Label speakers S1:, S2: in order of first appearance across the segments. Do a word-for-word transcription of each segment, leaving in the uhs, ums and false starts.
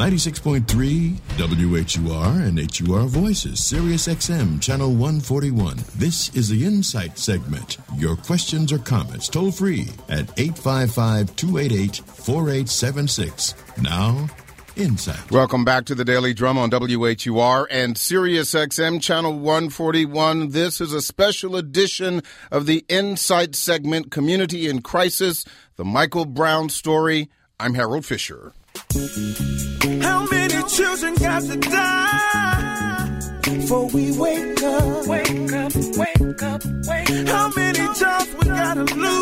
S1: ninety-six point three W H U R and H U R Voices, Sirius X M, Channel one forty-one. This is the Insight segment. Your questions or comments toll free at eight five five, two eight eight, four eight seven six. Now, Insight.
S2: Welcome back to the Daily Drum on W H U R and Sirius X M Channel one forty-one. This is a special edition of the Insight segment, Community in Crisis, the Michael Brown story. I'm Harold Fisher.
S3: How many children got to die before we wake up? Wake up, wake up, wake up. How many jobs we gotta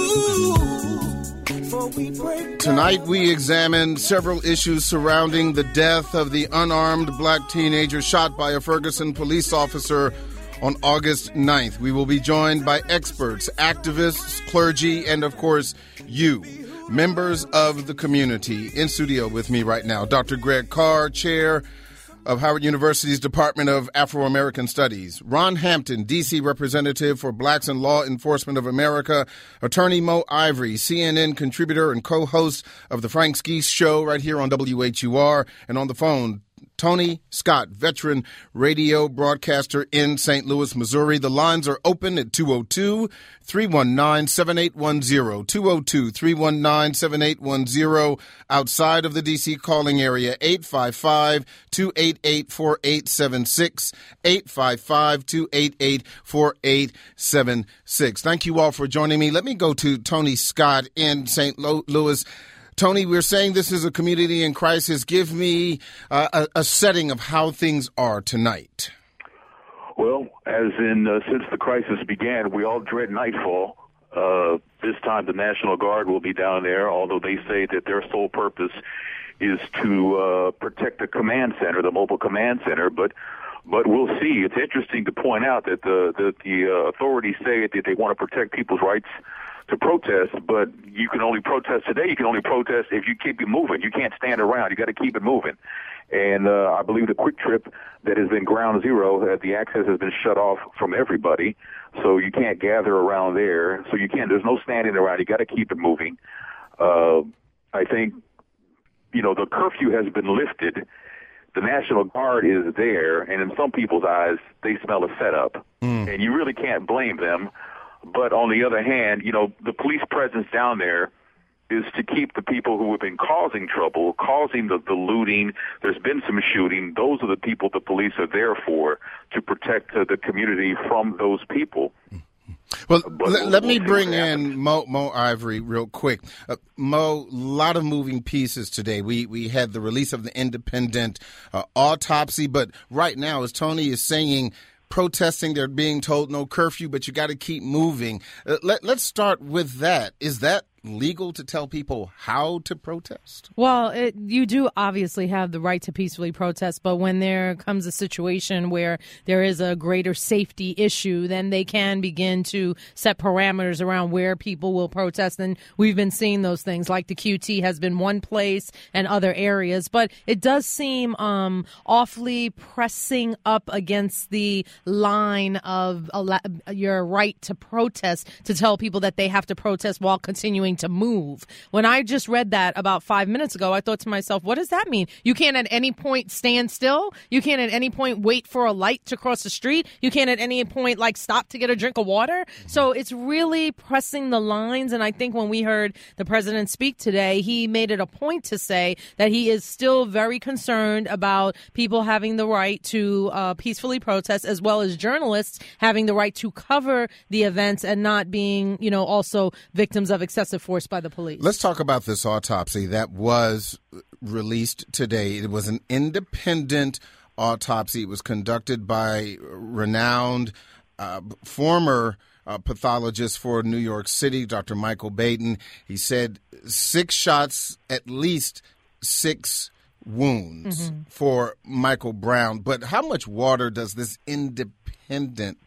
S3: lose before we break up?
S2: Tonight we examine several issues surrounding the death of the unarmed black teenager shot by a Ferguson police officer on August ninth. We will be joined by experts, activists, clergy, and of course, you, members of the community. In studio with me right now, Doctor Greg Carr, chair of Howard University's Department of Afro-American Studies. Ron Hampton, D C representative for Blacks in Law Enforcement of America. Attorney Mo Ivory, C N N contributor and co-host of the Frank Skeese Show right here on W H U R. And on the phone, Tony Scott, veteran radio broadcaster in Saint Louis, Missouri. The lines are open at two oh two, three one nine, seven eight one zero, two oh two, three one nine, seven eight one zero. Outside of the D C calling area, eight five five, two eight eight, four eight seven six, eight five five, two eight eight, four eight seven six. Thank you all for joining me. Let me go to Tony Scott in Saint Louis. Tony, we're saying this is a community in crisis. Give me uh, a, a setting of how things are tonight.
S4: Well, as in uh, since the crisis began, we all dread nightfall. Uh, this time the National Guard will be down there, although they say that their sole purpose is to uh, protect the command center, the mobile command center. But but we'll see. It's interesting to point out that the, the, the uh, authorities say that they want to protect people's rights to protest, but you can only protest today. You can only protest if you keep it moving. You can't stand around. You got to keep it moving. And uh, I believe the Quick Trip that has been ground zero, uh, the access has been shut off from everybody, so you can't gather around there. So you can't. There's no standing around. You got to keep it moving. Uh, I think, you know, the curfew has been lifted. The National Guard is there, and in some people's eyes, they smell a setup, mm. and you really can't blame them. But on the other hand, you know, the police presence down there is to keep the people who have been causing trouble, causing the, the looting. There's been some shooting. Those are the people the police are there for, to protect uh, the community from those people.
S2: Well, but let, we'll, let me we'll bring in Mo, Mo Ivory real quick. Uh, Mo, a lot of moving pieces today. We we had the release of the independent uh, autopsy, but right now, as Tony is saying, protesting, they're being told no curfew, but you got to keep moving. Uh, let, let's start with that. Is that legal to tell people how to protest?
S5: Well, it, you do obviously have the right to peacefully protest, but when there comes a situation where there is a greater safety issue, then they can begin to set parameters around where people will protest. And we've been seeing those things, like the Q T has been one place and other areas. But it does seem um, awfully pressing up against the line of your right to protest, to tell people that they have to protest while continuing to move. When I just read that about five minutes ago, I thought to myself, what does that mean? You can't at any point stand still? You can't at any point wait for a light to cross the street? You can't at any point, like, stop to get a drink of water? So it's really pressing the lines. And I think when we heard the president speak today, he made it a point to say that he is still very concerned about people having the right to uh, peacefully protest, as well as journalists having the right to cover the events and not being, you know, also victims of excessive force by the police.
S2: Let's talk about this autopsy that was released today. It was an independent autopsy. It was conducted by renowned uh, former uh, pathologist for New York City, Doctor Michael Baden. He said six shots, at least six wounds mm-hmm. for Michael Brown. But how much water does this independent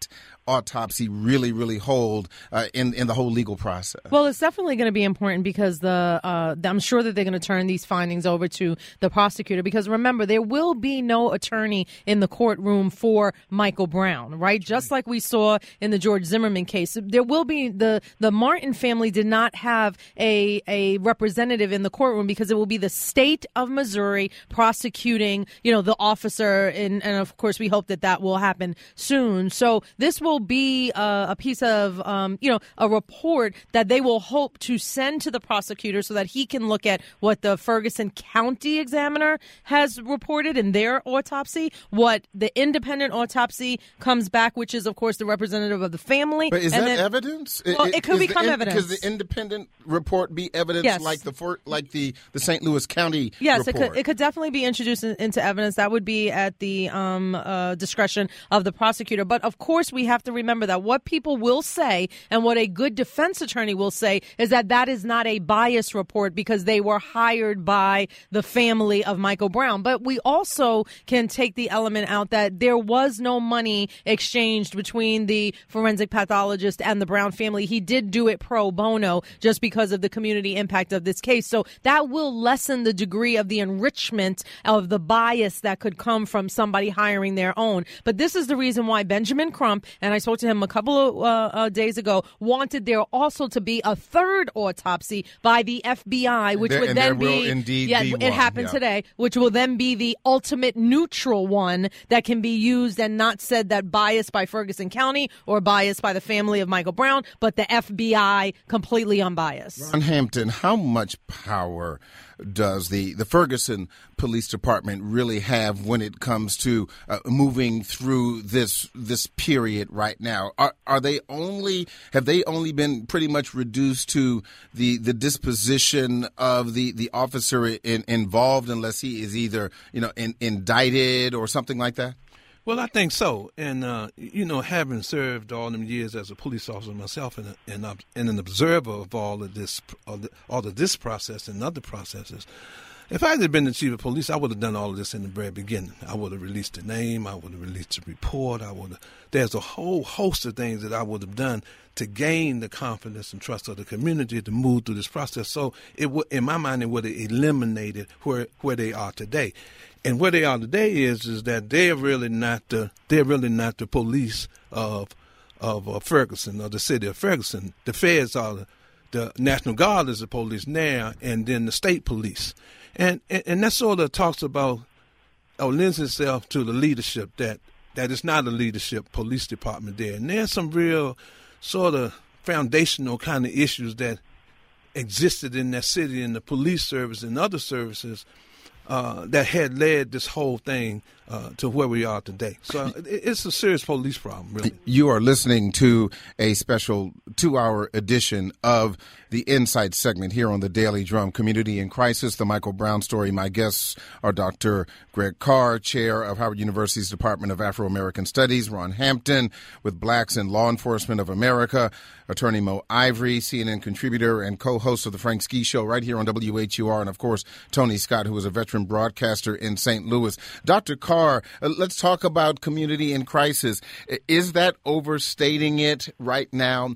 S2: autopsy really, really hold uh, in, in the whole legal process?
S5: Well, it's definitely going to be important because the uh, I'm sure that they're going to turn these findings over to the prosecutor, because remember, there will be no attorney in the courtroom for Michael Brown, right? Just like we saw in the George Zimmerman case. There will be the the Martin family did not have a a representative in the courtroom because it will be the state of Missouri prosecuting, you know, the officer, and, and of course we hope that that will happen soon. So this will be a, a piece of, um, you know, a report that they will hope to send to the prosecutor so that he can look at what the Ferguson County examiner has reported in their autopsy, what the independent autopsy comes back, which is, of course, the representative of the family.
S2: But is
S5: and
S2: that
S5: then,
S2: evidence?
S5: Well, it, it could become
S2: the,
S5: evidence.
S2: Could the independent report be evidence
S5: Yes.
S2: like the for, like the, the Saint Louis County
S5: yes,
S2: report?
S5: it could, it could definitely be introduced in, into evidence. That would be at the um, uh, discretion of the prosecutor. But, of course, we have to remember that what people will say and what a good defense attorney will say is that that is not a bias report because they were hired by the family of Michael Brown. But we also can take the element out that there was no money exchanged between the forensic pathologist and the Brown family. He did do it pro bono just because of the community impact of this case. So that will lessen the degree of the enrichment of the bias that could come from somebody hiring their own. But this is the reason why Benjamin Crump, and I spoke to him a couple of uh, uh, days ago, wanted there also to be a third autopsy by the F B I, which
S2: there,
S5: would
S2: and
S5: then
S2: there
S5: be,
S2: will indeed
S5: yeah,
S2: be
S5: it
S2: one.
S5: happened
S2: Yeah.
S5: today, which will then be the ultimate neutral one that can be used and not said that biased by Ferguson County or biased by the family of Michael Brown, but the F B I completely unbiased.
S2: Ron Hampton, how much power does the, the Ferguson Police Department really have when it comes to uh, moving through this this period right now? Are are they only have they only been pretty much reduced to the, the disposition of the, the officer in, involved, unless he is either you know in, indicted or something like that?
S6: Well, I think so. And, uh, you know, having served all them years as a police officer myself and, and, uh, and an observer of all of this, all, the, all of this process and other processes, if I had been the chief of police, I would have done all of this in the very beginning. I would have released the name. I would have released the report. I would have, there's a whole host of things that I would have done to gain the confidence and trust of the community to move through this process. So it would, in my mind, it would have eliminated where where they are today. And where they are today is is that they're really not the they're really not the police of of uh, Ferguson or the city of Ferguson. The feds are the, the National Guard is the police now, and then the state police, and and, and that sort of talks about or lends itself to the leadership that that it's not a leadership police department there, and there's some real sort of foundational kind of issues that existed in that city in the police service and other services uh, that had led this whole thing uh, to where we are today. So it, it's a serious police problem, really.
S2: You are listening to a special two-hour edition of the Insight segment here on the Daily Drum. Community in Crisis, the Michael Brown story. My guests are Doctor Greg Carr, chair of Howard University's Department of Afro-American Studies, Ron Hampton with Blacks in Law Enforcement of America, attorney Mo Ivory, C N N contributor and co-host of the Frank Ski Show right here on W H U R, and of course Tony Scott, who is a veteran broadcaster in Saint Louis. Doctor Carr, uh, let's talk about community in crisis. Is that overstating it right now?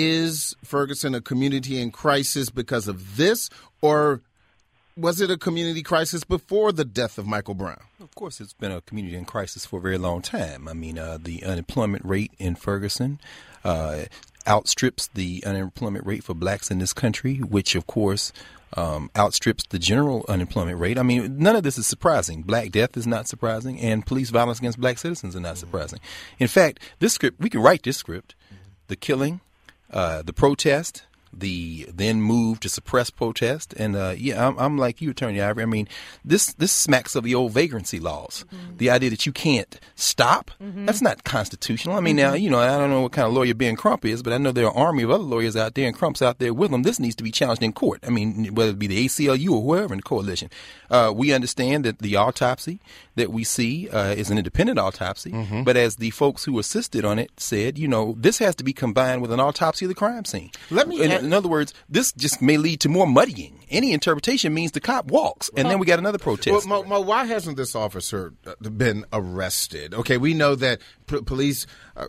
S2: Is Ferguson a community in crisis because of this, or was it a community crisis before the death of Michael Brown?
S7: Of course, it's been a community in crisis for a very long time. I mean, uh, the unemployment rate in Ferguson uh, outstrips the unemployment rate for blacks in this country, which, of course, um, outstrips the general unemployment rate. I mean, none of this is surprising. Black death is not surprising, and police violence against black citizens are not surprising. In fact, this script, we can write this script, the killing, Uh, the protest, the then move to suppress protest, and uh, yeah, I'm, I'm like you, Attorney Ivory. I mean, this this smacks of the old vagrancy laws. Mm-hmm. The idea that you can't stop, mm-hmm. that's not constitutional. I mean, mm-hmm. now, you know, I don't know what kind of lawyer Ben Crump is, but I know there are an army of other lawyers out there, and Crump's out there with them. This needs to be challenged in court. I mean, whether it be the A C L U or whoever in the coalition. Uh, we understand that the autopsy that we see uh, is an independent autopsy, mm-hmm. but as the folks who assisted on it said, you know, this has to be combined with an autopsy of the crime scene.
S2: Let me.
S7: In, in other words, this just may lead to more muddying. Any interpretation means the cop walks, and then we got another protest.
S2: Well, Mo, Mo, why hasn't this officer been arrested? Okay, we know that p- police uh,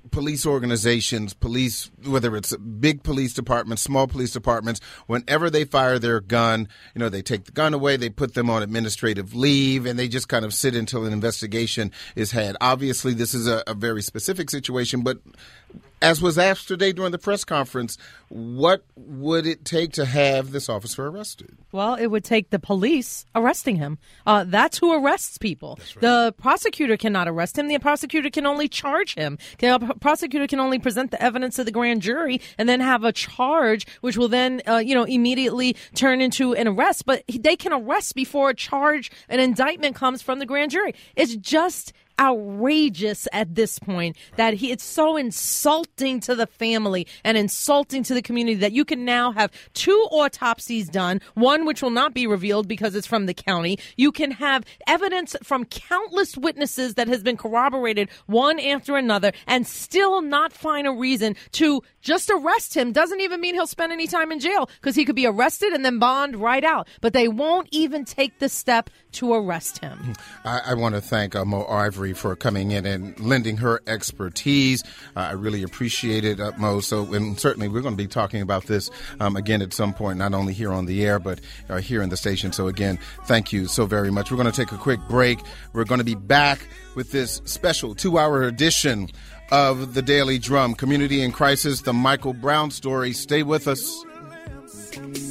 S2: police organizations, police, whether it's big police departments, small police departments, whenever they fire their gun, you know, they take the gun away, they put them on administrative leave, and they just kind of sit until an investigation is had. Obviously, this is a, a very specific situation, but as was asked today during the press conference, what would it take to have this officer arrested?
S5: Well, it would take the police arresting him. Uh, that's who arrests people.
S6: Right.
S5: The prosecutor cannot arrest him. The prosecutor can only charge him. The prosecutor can only present the evidence to the grand jury and then have a charge, which will then, uh, you know, immediately turn into an arrest. But they can arrest before a charge, an indictment comes from the grand jury. It's just outrageous at this point that he it's so insulting to the family and insulting to the community that you can now have two autopsies done, one which will not be revealed because it's from the county. You can have evidence from countless witnesses that has been corroborated one after another and still not find a reason to just arrest him. Doesn't even mean he'll spend any time in jail, because he could be arrested and then bond right out. But they won't even take the step to arrest him.
S2: I, I want to thank uh, Mo Ivory for coming in and lending her expertise. Uh, I really appreciate it, uh, Mo. So, and certainly we're going to be talking about this um, again at some point, not only here on the air, but uh, here in the station. So again, thank you so very much. We're going to take a quick break. We're going to be back with this special two-hour edition of the Daily Drum, Community in Crisis, the Michael Brown story. Stay with us.